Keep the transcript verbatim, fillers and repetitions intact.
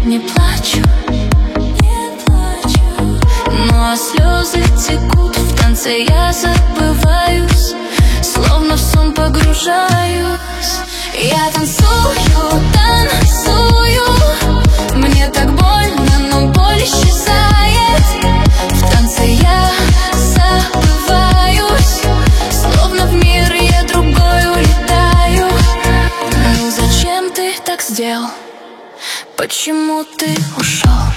не плачу, не плачу, ну а слезы текут в танце, я забываюсь, словно в сон погружаюсь. Я танцую, танцую, мне так больно, но боль исчезает. В танце я забываюсь, словно в мир я другой улетаю. Ну зачем ты так сделал? Почему ты ушел?